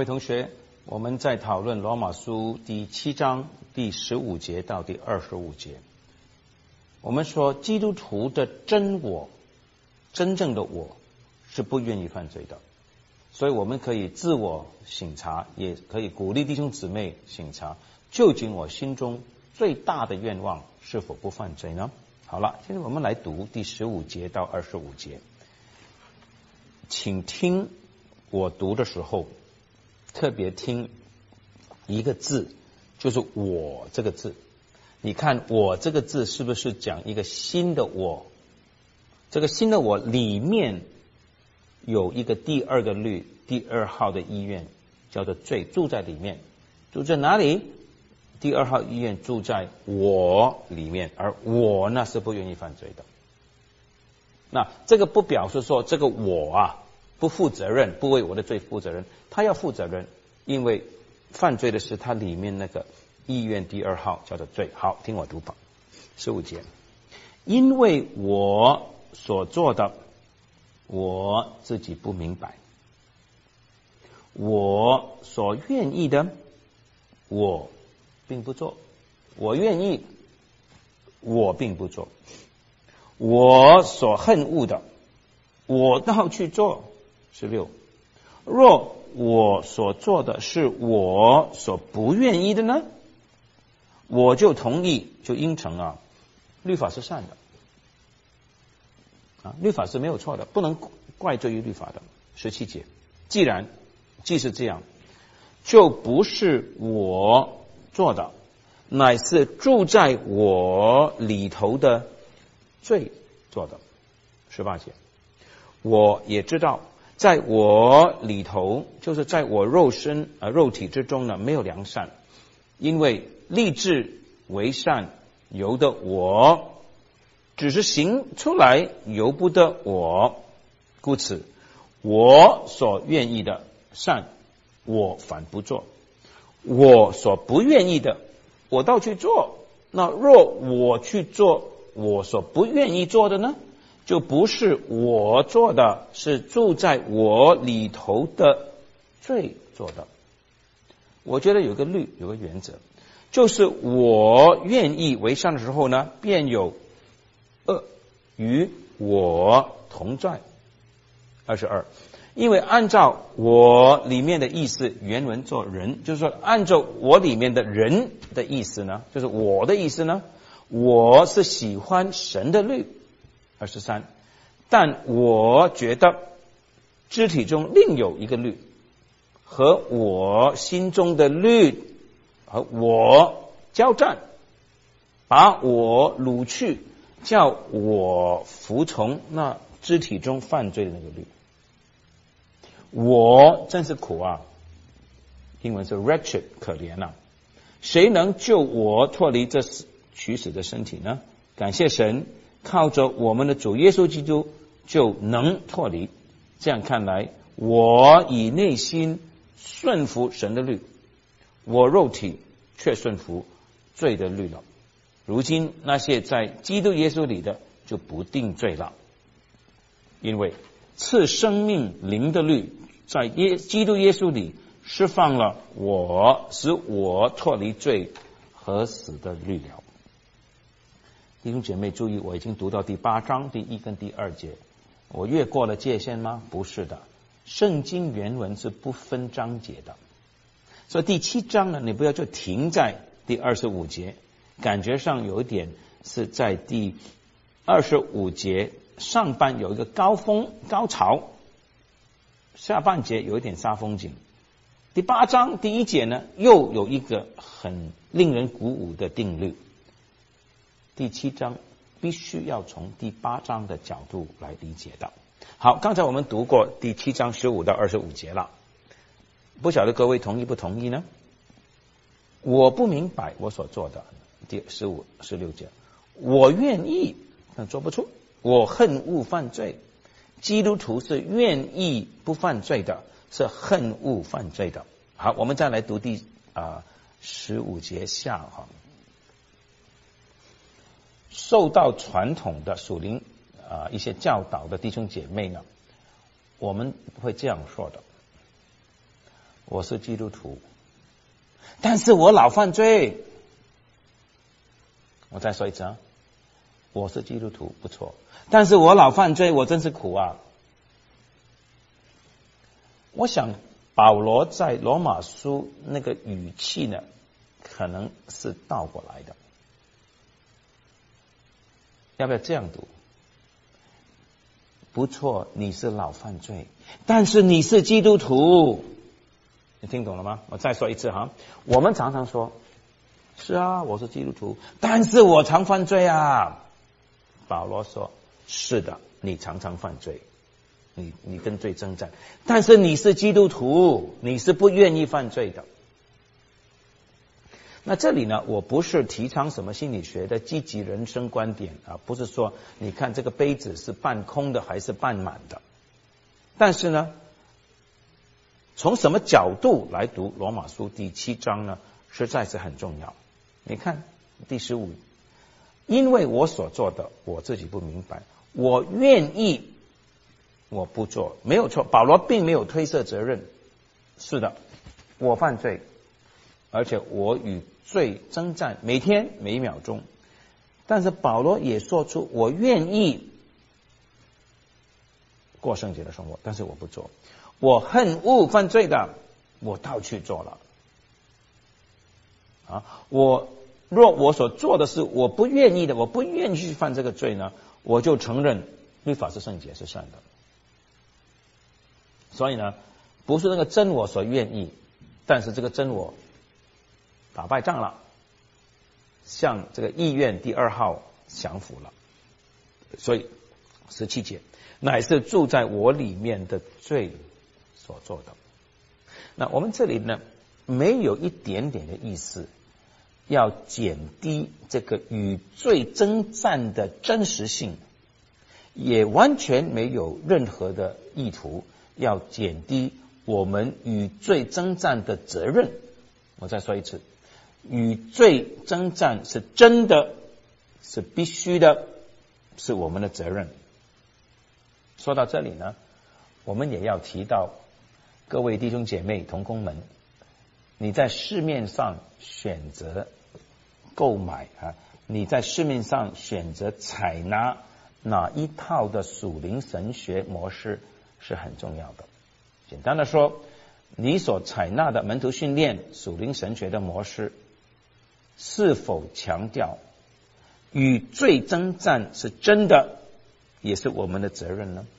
位同学，我们在讨论罗马书第7章第15节到第25节。我们说基督徒的真我，真正的我是不愿意犯罪的，所以我们可以自我省察，也可以鼓励弟兄姊妹省察，究竟我心中最大的愿望是否不犯罪呢？好了，现在我们来读第15节到25节，请听我读的时候特别听一个字，就是我这个字。你看我这个字是不是讲一个新的我？这个新的我里面有一个第二个律，第2号的意愿叫做罪，住在里面。住在哪里？第2号意愿住在我里面，而我呢是不愿意犯罪的。那这个不表示说这个我不负责任，不为我的罪负责任，他要负责任，因为犯罪的是他里面那个意愿第2号叫做罪。好，听我读吧。15节，因为我所做的我自己不明白，我所愿意的我并不做，我愿意我并不做，我所恨恶的我倒去做。16，若我所做的是我所不愿意的呢，我就同意，就应承律法是善的律法是没有错的，不能怪罪于律法的。17节，既是这样，就不是我做的，乃是住在我里头的罪做的。18节，我也知道在我里头，就是在我肉体之中呢，没有良善，因为立志为善由得我，只是行出来由不得我，故此我所愿意的善我反不做，我所不愿意的我倒去做。那若我去做我所不愿意做的呢，就不是我做的，是住在我里头的罪做的。我觉得有个律，有个原则，就是我愿意为善的时候呢，便有恶与我同在。22，因为按照我里面的意思，原文做人，就是说按照我里面的人的意思呢，就是我的意思呢，我是喜欢神的律。23，但我觉得肢体中另有一个律，和我心中的律和我交战，把我掳去，叫我服从那肢体中犯罪的那个律。我真是苦英文是 wretched， 可怜谁能救我脱离这取死的身体呢？感谢神，靠着我们的主耶稣基督就能脱离。这样看来，我以内心顺服神的律，我肉体却顺服罪的律了。如今那些在基督耶稣里的就不定罪了，因为赐生命灵的律在基督耶稣里释放了我，使我脱离罪和死的律了。弟兄姐妹注意，我已经读到第8章第1跟第2节，我越过了界限吗？不是的，圣经原文是不分章节的。所以第7章呢，你不要就停在第25节，感觉上有一点是在第25节上半有一个高潮，下半节有一点煞风景。第8章第1节呢，又有一个很令人鼓舞的定律。第7章必须要从第8章的角度来理解的。好，刚才我们读过第7章15到25节了，不晓得各位同意不同意呢？我不明白我所做的，第15、16节，我愿意但做不出，我恨恶犯罪。基督徒是愿意不犯罪的，是恨恶犯罪的。好，我们再来读第15节下受到传统的属灵一些教导的弟兄姐妹呢，我们会这样说的： 我是基督徒，但是我老犯罪。我再说一次啊，我是基督徒，不错，但是我老犯罪，我真是苦啊。我想保罗在罗马书那个语气呢，可能是倒过来的。要不要这样读？不错，你是老犯罪，但是你是基督徒。你听懂了吗？我再说一次哈，我们常常说，是啊，我是基督徒，但是我常犯罪啊。保罗说，是的，你常常犯罪，你跟罪征战，但是你是基督徒，你是不愿意犯罪的。那这里呢，我不是提倡什么心理学的积极人生观点啊，不是说你看这个杯子是半空的还是半满的，但是呢，从什么角度来读罗马书第7章呢，实在是很重要。你看第15，因为我所做的我自己不明白，我愿意我不做，没有错，保罗并没有推卸责任。是的，我犯罪，而且我与罪征战，每天每一秒钟。但是保罗也说出，我愿意过圣洁的生活，但是我不做。我恨恶犯罪的，我倒去做了。若我所做的是我不愿意的，我不愿意去犯这个罪呢，我就承认律法是圣洁是善的。所以呢，不是那个真我所愿意，但是这个真我打败仗了，向这个意愿第2号降服了。所以17节，乃是住在我里面的罪所做的。那我们这里呢，没有一点点的意思要减低这个与罪征战的真实性，也完全没有任何的意图要减低我们与罪征战的责任。我再说一次，与罪征战是真的，是必须的，是我们的责任。说到这里呢，我们也要提到各位弟兄姐妹同工们，你在市面上选择购买你在市面上选择采纳哪一套的属灵神学模式是很重要的。简单的说，你所采纳的门徒训练属灵神学的模式是否强调与罪征战是真的，也是我们的责任呢？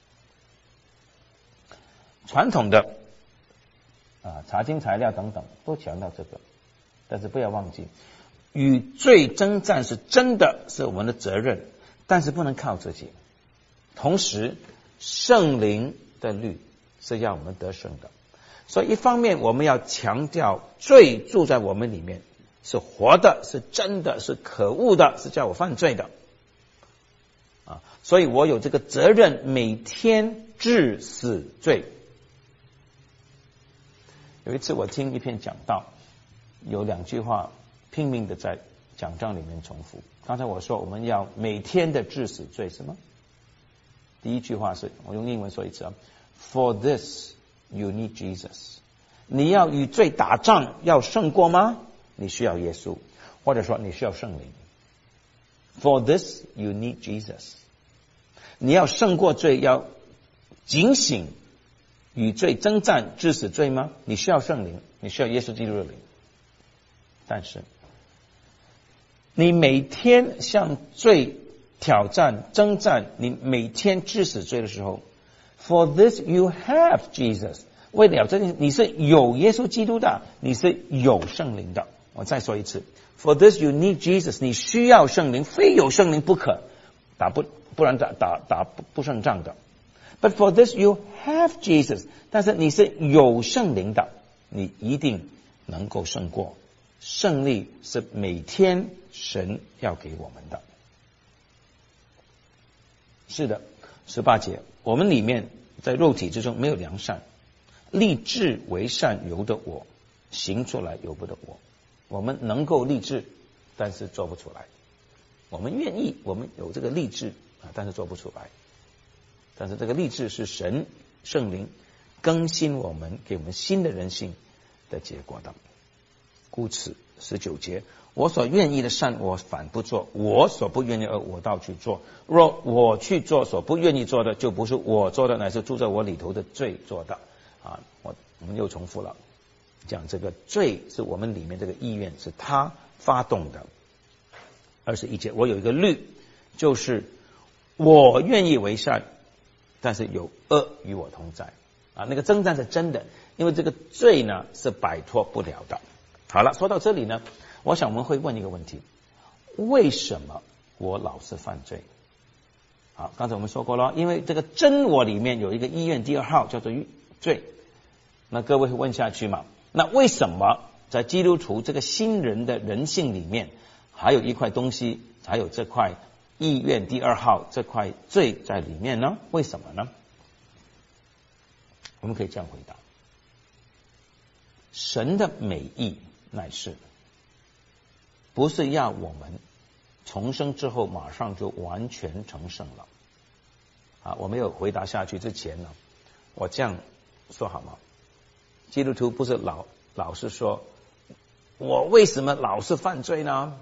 传统的查经材料等等都强调这个，但是不要忘记，与罪征战是真的，是我们的责任，但是不能靠自己。同时，圣灵的律是要我们得胜的。所以一方面我们要强调罪住在我们里面，是活的，是真的，是可恶的，是叫我犯罪的所以我有这个责任每天治死罪。有一次我听一篇讲道，有2句话拼命的在讲章里面重复。刚才我说我们要每天的治死罪是吗？第一句话是，我用英文说一次For this you need Jesus。 你要与罪打仗，要胜过吗？你需要耶稣，或者说你需要圣灵。For this you need Jesus。 你要胜过罪，要警醒与罪征战治死罪吗？你需要圣灵，你需要耶稣基督的灵。但是你每天向罪挑战征战，你每天治死罪的时候， For this you have Jesus。 为了这件，你是有耶稣基督的，你是有圣灵的。我再说一次， For this you need Jesus。 你需要圣灵，非有圣灵不可，不然打不胜仗的。But for this you have Jesus。 但是你是有圣灵的，你一定能够胜过。胜利是每天神要给我们的。是的，18节，我们里面在肉体之中没有良善，立志为善由得我，行出来由不得我。我们能够立志，但是做不出来。我们愿意，我们有这个立志但是做不出来。但是这个立志是神圣灵更新我们，给我们新的人性的结果的。故此19节，我所愿意的善我反不做，我所不愿意的恶我倒去做。若我去做所不愿意做的，就不是我做的，乃是住在我里头的罪做的。我们又重复了，讲这个罪是我们里面这个意愿，是他发动的。21节，我有一个律，就是我愿意为善，但是有恶与我同在。那个征战是真的，因为这个罪呢是摆脱不了的。好了，说到这里呢，我想我们会问一个问题：为什么我老是犯罪？好，刚才我们说过了，因为这个真我里面有一个意愿第二号叫做罪。那各位会问下去嘛？那为什么在基督徒这个新人的人性里面，还有一块东西，还有这块意愿第二号这块罪在里面呢？为什么呢？我们可以这样回答：神的美意乃是不是要我们重生之后马上就完全成圣了？我没有回答下去之前呢，我这样说好吗？基督徒不是老是说，我为什么老是犯罪呢？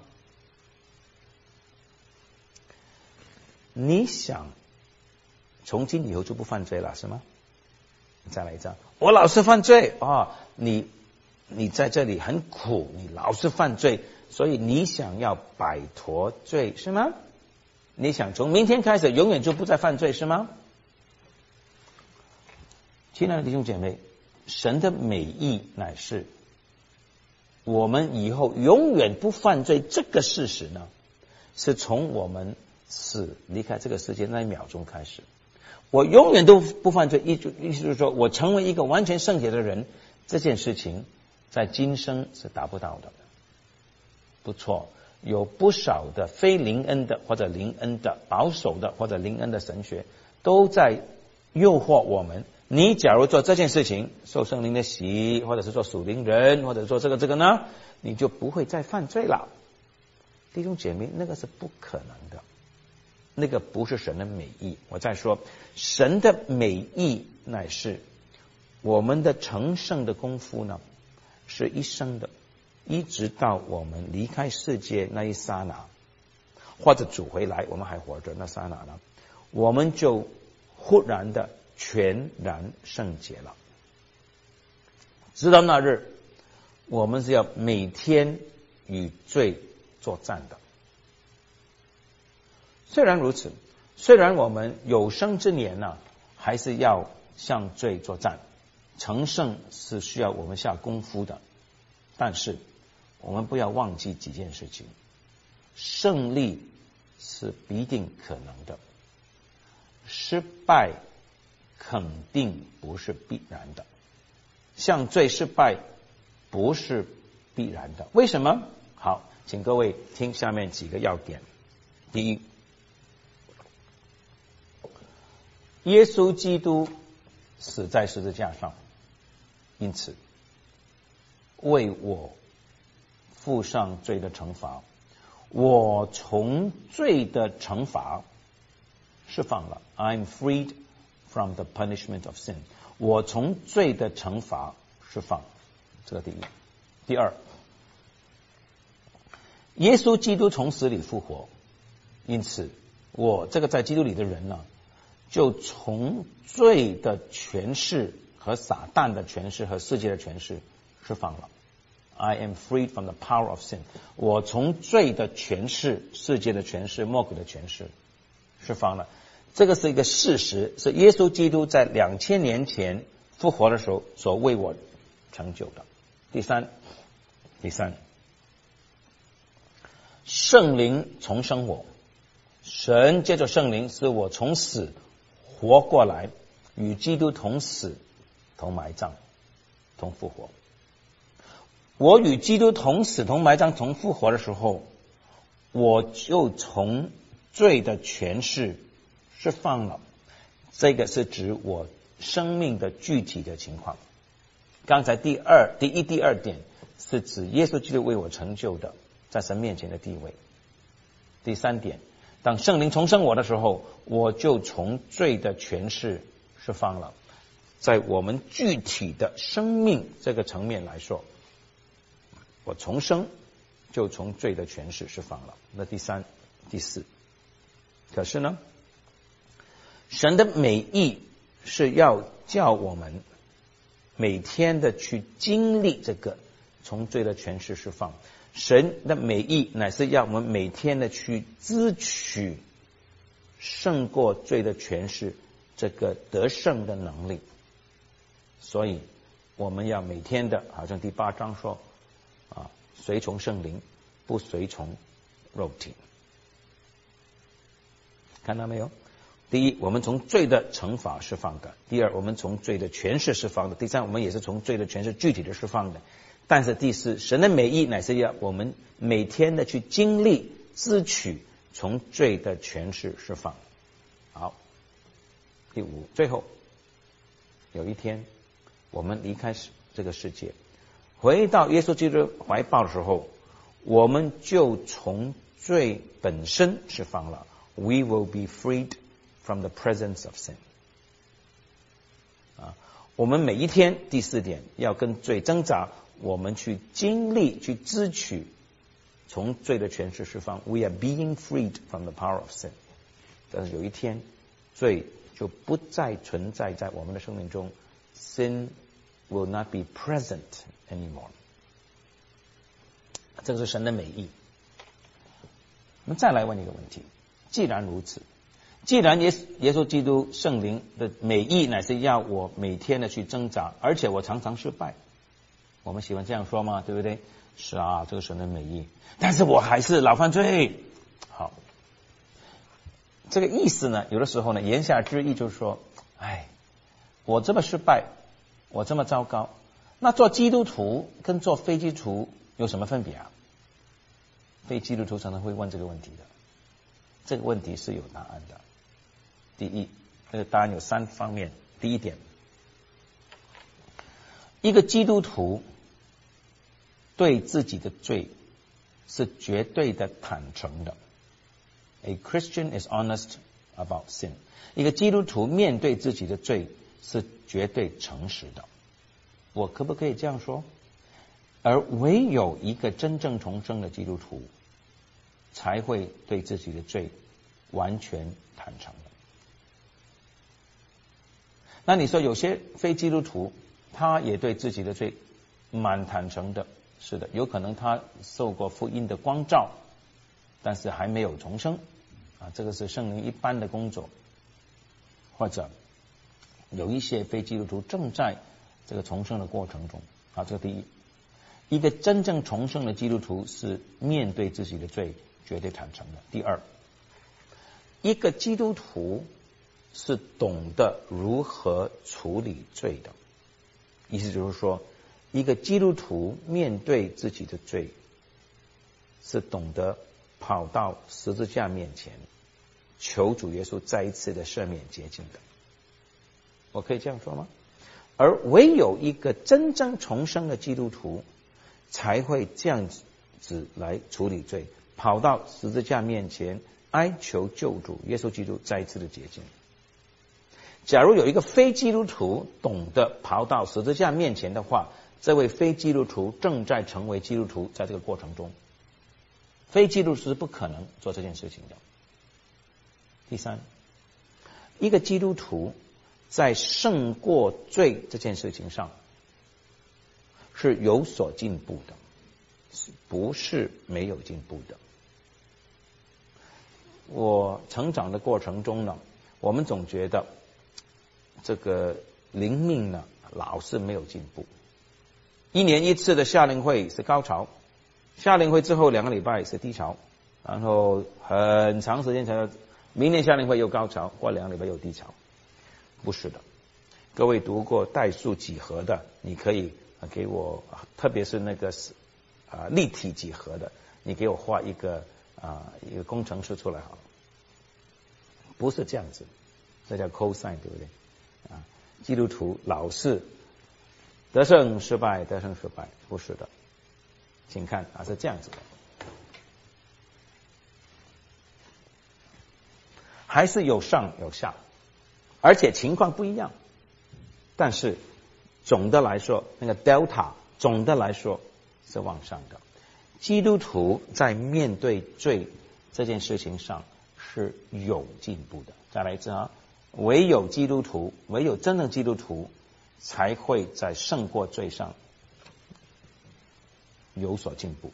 你想从今以后就不犯罪了是吗？再来一张，我老是犯罪你在这里很苦，你老是犯罪，所以你想要摆脱罪是吗？你想从明天开始永远就不再犯罪是吗？亲爱的弟兄姐妹，神的美意乃是我们以后永远不犯罪，这个事实呢，是从我们死离开这个世界那一秒钟开始。我永远都不犯罪，意思就是说我成为一个完全圣洁的人，这件事情在今生是达不到的。不错，有不少的非灵恩的或者灵恩的保守的或者灵恩的神学都在诱惑我们，你假如做这件事情，受圣灵的洗，或者是做属灵人，或者做这个呢，你就不会再犯罪了。弟兄姐妹，那个是不可能的，那个不是神的美意。我再说，神的美意乃是我们的成圣的功夫呢，是一生的，一直到我们离开世界那一刹那，或者主回来我们还活着那刹那呢，我们就忽然的全然圣洁了。直到那日，我们是要每天与罪作战的。虽然如此，虽然我们有生之年呢，还是要向罪作战，成圣是需要我们下功夫的，但是我们不要忘记几件事情：胜利是必定可能的，失败肯定不是必然的，向罪失败不是必然的。为什么？好，请各位听下面几个要点。第一，耶稣基督死在十字架上，因此为我付上罪的惩罚，我从罪的惩罚释放了。 I'm freed from the punishment of sin。 我从罪的惩罚释放，这个第一。第二，耶稣基督从死里复活，因此我这个在基督里的人呢，就从罪的权势和撒旦的权势和世界的权势释放了。 I am freed from the power of sin。 我从罪的权势、世界的权势、魔鬼的权势释放了。这个是一个事实，是耶稣基督在2000年前复活的时候所为我成就的。第三，圣灵重生我，神借着圣灵使我从死活过来，与基督同死、同埋葬、同复活。我与基督同死、同埋葬、同复活的时候，我就从罪的权势释放了。这个是指我生命的具体的情况。刚才第一、第二点是指耶稣基督为我成就的在神面前的地位。第三点，当圣灵重生我的时候，我就从罪的权势释放了。 在我们具体的生命这个层面来说，我重生就从罪的权势释放了。那第三、第四，可是呢，神的美意是要叫我们每天的去经历这个从罪的权势释放。神的美意乃是要我们每天的去支取胜过罪的权势这个得胜的能力。所以我们要每天的，好像第8章说随从圣灵，不随从肉体。看到没有？第一，我们从罪的惩罚释放的；第二，我们从罪的权势释放的；第三，我们也是从罪的权势具体的释放的。但是第四，神的美意乃是要我们每天的去经历支取从罪的权势释放。好，第五，最后有一天我们离开这个世界，回到耶稣基督怀抱的时候，我们就从罪本身释放了。We will be freed from the presence of sin。我们每一天，第4点，要跟罪挣扎，我们去经历、去支取从罪的权势释放。We are being freed from the power of sin。但是有一天，罪就不再存在在我们的生命中。Sin will not be present anymore。这个是神的美意。我们再来问一个问题：既然如此，既然耶稣基督圣灵的美意乃是要我每天的去挣扎，而且我常常失败，我们喜欢这样说吗？对不对？是啊，这个神的美意，但是我还是老犯罪。好，这个意思呢，有的时候呢，言下之意就是说，我这么失败，我这么糟糕，那做基督徒跟做非基督徒有什么分别啊？非基督徒常常会问这个问题的。这个问题是有答案的。第一，这个答案有3方面。第一点，一个基督徒对自己的罪是绝对的坦诚的。A Christian is honest about sin。一个基督徒面对自己的罪是绝对诚实的。我可不可以这样说？而唯有一个真正重生的基督徒才会对自己的罪完全坦诚的。那你说有些非基督徒他也对自己的罪蛮坦诚的，是的，有可能他受过福音的光照，但是还没有重生这个是圣灵一般的工作。或者有一些非基督徒正在这个重生的过程中这个第一。一个真正重生的基督徒是面对自己的罪绝对坦诚的。第二，一个基督徒是懂得如何处理罪的。意思就是说，一个基督徒面对自己的罪是懂得跑到十字架面前求主耶稣再一次的赦免洁净的。我可以这样说吗？而唯有一个真正重生的基督徒才会这样子来处理罪，跑到十字架面前哀求救主耶稣基督再一次的洁净。假如有一个非基督徒懂得跑到十字架面前的话，这位非基督徒正在成为基督徒。在这个过程中，非基督徒是不可能做这件事情的。第三，一个基督徒在胜过罪这件事情上是有所进步的，不是没有进步的。我成长的过程中呢，我们总觉得这个灵命呢老是没有进步。1年1次的夏令会是高潮，夏令会之后2个礼拜是低潮，然后很长时间才明年夏令会又高潮，过2个礼拜又低潮。不是的，各位读过代数几何的，你可以给我，特别是那个立体几何的，你给我画一个工程式出来好了。不是这样子，这叫 cosine， 对不对？基督徒老是得胜失败，得胜失败，不是的。请看是这样子的，还是有上有下，而且情况不一样。 但是总的来说，那个 delta 总的来说是往上的。基督徒在面对罪这件事情上是有进步的。再来一次啊，唯有基督徒，唯有真正基督徒才会在胜过罪上有所进步。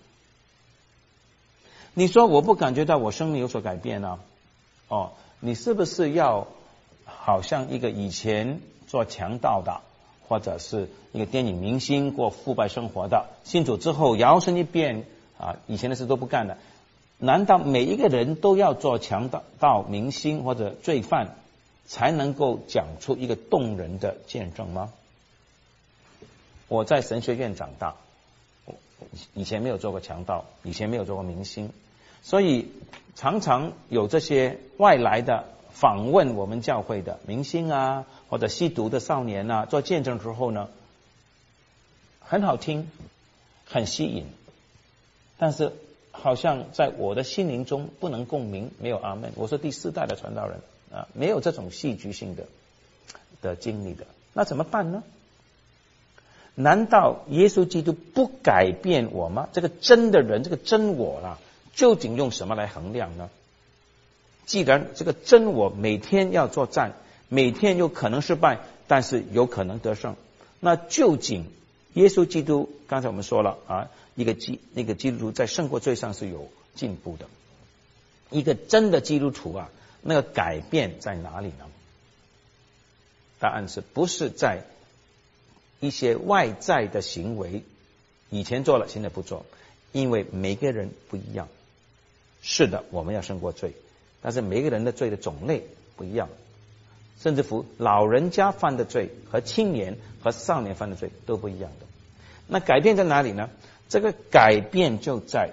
你说我不感觉到我生命有所改变啊？哦，你是不是要好像一个以前做强盗的，或者是一个电影明星过腐败生活的，信主之后摇身一变啊，以前的事都不干了？难道每一个人都要做强盗明星或者罪犯才能够讲出一个动人的见证吗？我在神学院长大，以前没有做过强盗，以前没有做过明星，所以常常有这些外来的访问我们教会的明星啊，或者吸毒的少年啊，做见证之后呢，很好听，很吸引，但是好像在我的心灵中不能共鸣，没有阿们。我是第4代的传道人啊，没有这种戏剧性的经历的，那怎么办呢？难道耶稣基督不改变我吗？这个真的人，这个真我啦，究竟用什么来衡量呢？既然这个真我每天要作战，每天有可能失败，但是有可能得胜，那究竟耶稣基督，刚才我们说了啊，那个基督徒在胜过罪上是有进步的。一个真的基督徒啊，那个改变在哪里呢？答案是不是在一些外在的行为，以前做了现在不做，因为每个人不一样。是的，我们要胜过罪，但是每个人的罪的种类不一样，甚至乎老人家犯的罪和青年和少年犯的罪都不一样的。那改变在哪里呢？这个改变就在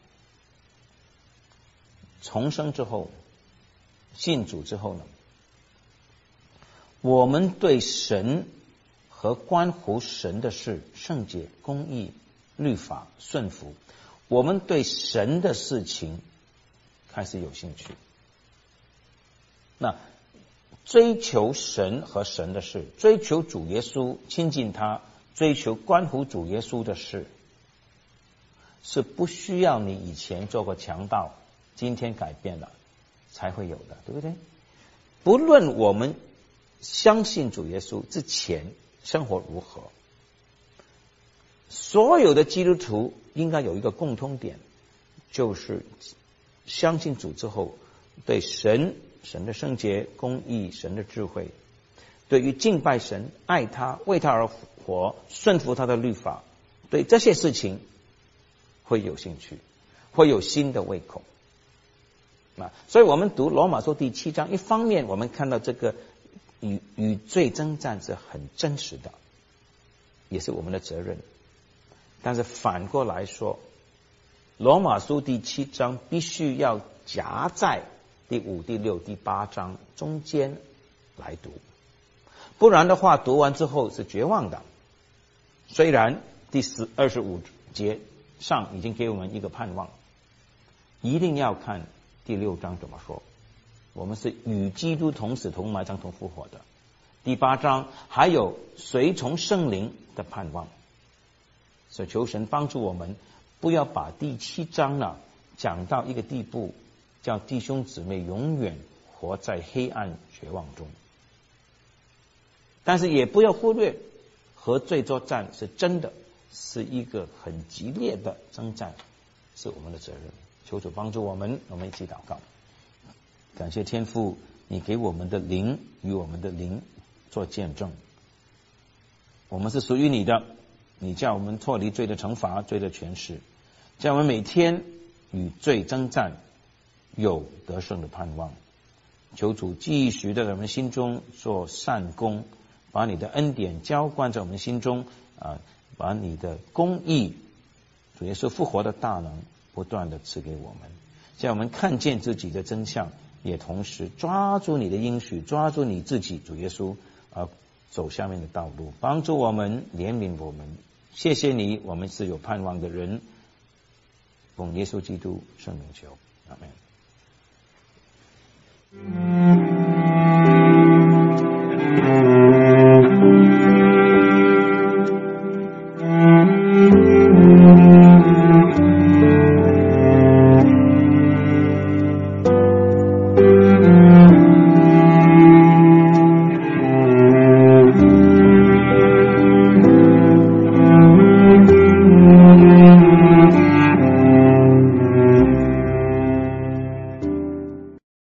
重生之后，信主之后呢，我们对神和关乎神的事，圣洁、公义、律法、顺服，我们对神的事情开始有兴趣。那追求神和神的事，追求主耶稣，亲近他，追求关乎主耶稣的事，是不需要你以前做过强盗，今天改变了才会有的，对不对？不论我们相信主耶稣之前生活如何，所有的基督徒应该有一个共通点，就是相信主之后，对神的圣洁、公义、神的智慧，对于敬拜神、爱他、为他而活、顺服他的律法，对这些事情会有兴趣，会有新的胃口。所以我们读罗马书第7章，一方面我们看到这个与罪征战是很真实的，也是我们的责任。但是反过来说，罗马书第7章必须要夹在第5、第6、第8章中间来读，不然的话读完之后是绝望的。虽然第25节上已经给我们一个盼望，一定要看第6章怎么说，我们是与基督同死同埋葬同复活的。第8章还有随从圣灵的盼望，所以求神帮助我们，不要把第7章呢讲到一个地步，叫弟兄姊妹永远活在黑暗绝望中。但是也不要忽略和罪作战是真的，是一个很激烈的征战，是我们的责任。求主帮助我们，我们一起祷告。感谢天父，你给我们的灵与我们的灵做见证，我们是属于你的，你叫我们脱离罪的惩罚、罪的权势，叫我们每天与罪征战，有得胜的盼望。求主继续在我们心中做善功，把你的恩典浇灌在我们心中，把你的公义，主耶稣复活的大能不断的赐给我们，叫我们看见自己的真相，也同时抓住你的应许，抓住你自己主耶稣，走下面的道路，帮助我们，怜悯我们。谢谢你，我们是有盼望的人。奉耶稣基督圣名求，阿们。